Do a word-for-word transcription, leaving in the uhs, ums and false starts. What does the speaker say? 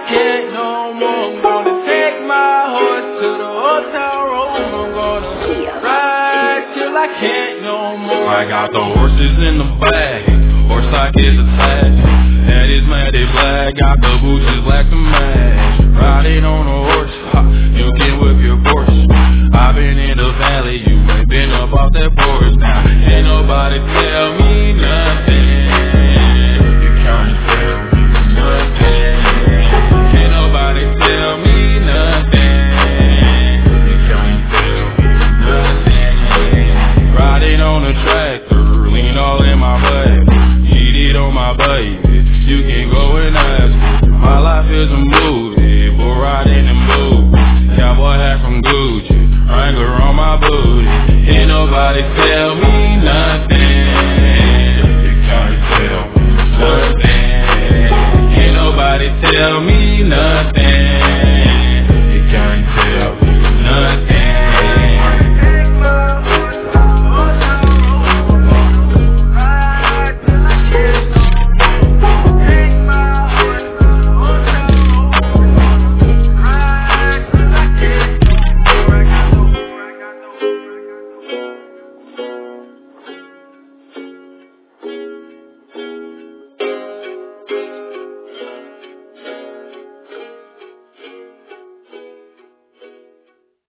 can't no more. I'm gonna take my horse to the hotel room. I'm gonna ride till I can't no more. I got the horses in the bag, horse stock is attached. Head is matted black, got the boots is black to match. Riding on a horse, ha, you can whip your Porsche. I've been in the valley, you ain't been up off that porch. Now, ain't nobody tell me